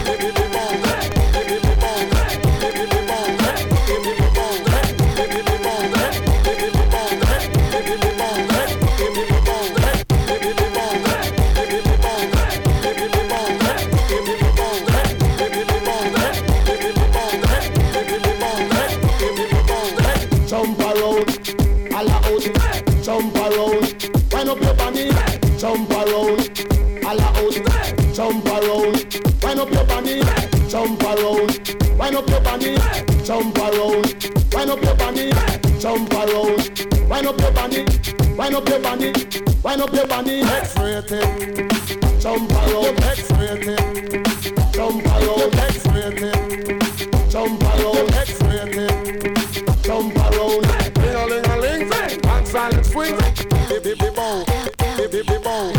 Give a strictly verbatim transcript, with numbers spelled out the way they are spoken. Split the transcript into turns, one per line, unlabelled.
Jump around, all out. Jump around, wind up your body. Jump around, all out. Jump around, wind up your body. Jump around, wind up your body. Jump around, wind up your body. Jump around, wind up your body. Wind up your body, wind up your body. X-rated. Jump around, X-rated. Jump around, X-rated. Jump around, X-rated. Jump around, ling a ling a ling, and silent swing. Bip bip bip bow, bip bip bip bow.